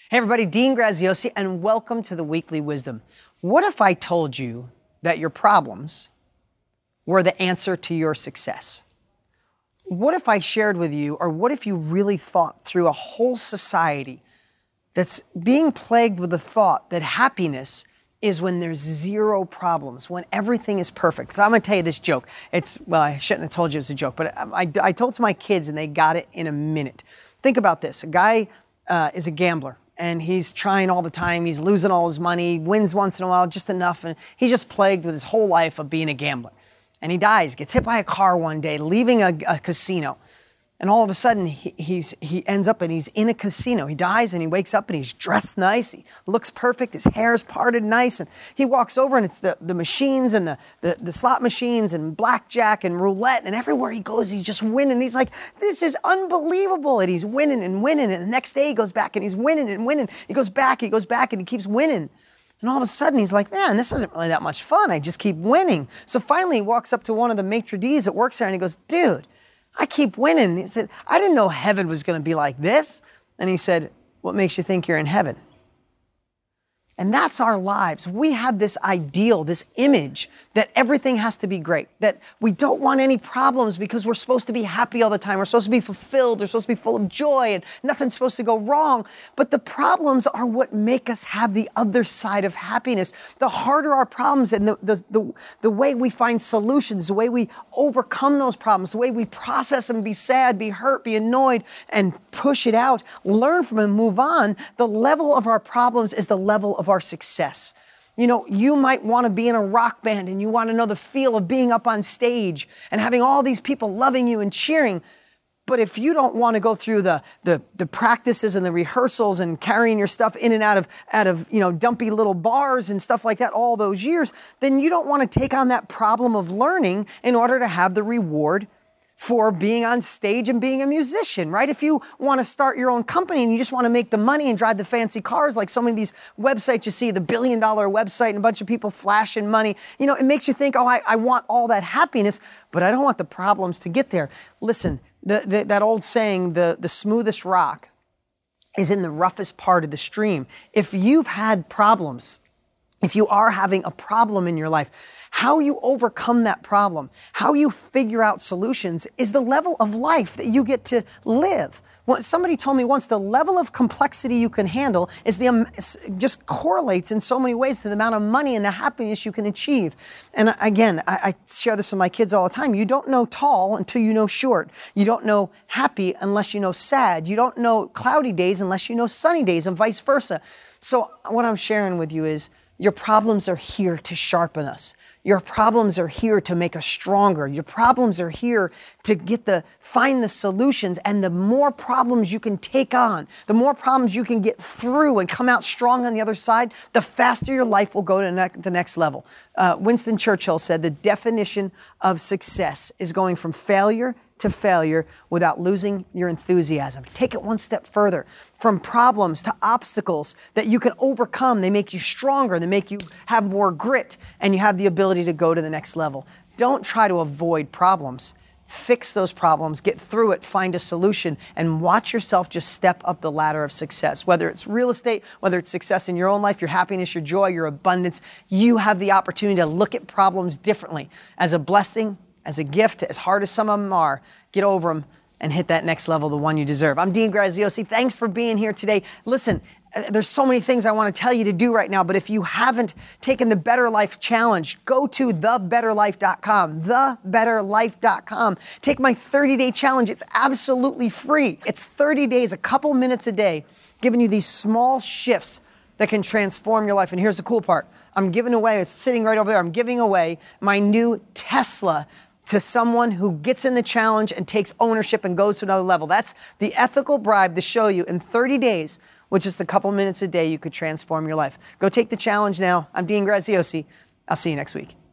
Hey everybody, Dean Graziosi, and welcome to the Weekly Wisdom. What if I told you that your problems were the answer to your success? What if I shared with you, or what if you really thought through a whole society that's being plagued with the thought that happiness is when there's zero problems, when everything is perfect? So I'm going to tell you this joke. I shouldn't have told you it's a joke, but I told it to my kids and they got it in a minute. Think about this. A guy is a gambler. And he's trying all the time. He's losing all his money, wins once in a while, just enough. And he's just plagued with his whole life of being a gambler. And he dies, gets hit by a car one day, leaving a casino. And all of a sudden, he ends up and he's in a casino. He dies and he wakes up and he's dressed nice. He looks perfect. His hair's parted nice. And he walks over and it's the machines and the slot machines and blackjack and roulette. And everywhere he goes, he's just winning. He's like, this is unbelievable. And he's winning and winning. And the next day he goes back and he's winning and winning. He goes back and he keeps winning. And all of a sudden he's like, man, this isn't really that much fun. I just keep winning. So finally he walks up to one of the maitre d's that works there and he goes, dude, I keep winning. He said, I didn't know heaven was going to be like this. And he said, what makes you think you're in heaven? And that's our lives. We have this ideal, this image that everything has to be great, that we don't want any problems because we're supposed to be happy all the time. We're supposed to be fulfilled. We're supposed to be full of joy and nothing's supposed to go wrong. But the problems are what make us have the other side of happiness. The harder our problems and the way we find solutions, the way we overcome those problems, the way we process them, be sad, be hurt, be annoyed, and push it out, learn from it, and move on. The level of our problems is the level of our success. You know, you might want to be in a rock band and you want to know the feel of being up on stage and having all these people loving you and cheering. But if you don't want to go through the practices and the rehearsals and carrying your stuff in and out of dumpy little bars and stuff like that all those years, then you don't want to take on that problem of learning in order to have the reward for being on stage and being a musician, right? If you want to start your own company and you just want to make the money and drive the fancy cars, like so many of these websites you see, the $1 billion website and a bunch of people flashing money, it makes you think, oh, I want all that happiness, but I don't want the problems to get there. Listen, that old saying, the smoothest rock is in the roughest part of the stream. If you've had problems, if you are having a problem in your life, how you overcome that problem, how you figure out solutions is the level of life that you get to live. Somebody told me once, the level of complexity you can handle is just correlates in so many ways to the amount of money and the happiness you can achieve. And again, I share this with my kids all the time. You don't know tall until you know short. You don't know happy unless you know sad. You don't know cloudy days unless you know sunny days, and vice versa. So what I'm sharing with you is, your problems are here to sharpen us. Your problems are here to make us stronger. Your problems are here to find the solutions. And the more problems you can take on, the more problems you can get through and come out strong on the other side, the faster your life will go to the next level. Winston Churchill said the definition of success is going from failure to failure without losing your enthusiasm. Take it one step further. From problems to obstacles that you can overcome, they make you stronger, they make you have more grit, and you have the ability to go to the next level. Don't try to avoid problems. Fix those problems, get through it, find a solution, and watch yourself just step up the ladder of success. Whether it's real estate, whether it's success in your own life, your happiness, your joy, your abundance, you have the opportunity to look at problems differently, as a blessing, as a gift. As hard as some of them are, get over them and hit that next level, the one you deserve. I'm Dean Graziosi. Thanks for being here today. Listen, there's so many things I want to tell you to do right now, but if you haven't taken the Better Life Challenge, go to thebetterlife.com, thebetterlife.com. Take my 30-day challenge. It's absolutely free. It's 30 days, a couple minutes a day, giving you these small shifts that can transform your life. And here's the cool part. I'm giving away, it's sitting right over there, I'm giving away my new Tesla to someone who gets in the challenge and takes ownership and goes to another level. That's the ethical bribe to show you in 30 days, which is the couple minutes a day, you could transform your life. Go take the challenge now. I'm Dean Graziosi. I'll see you next week.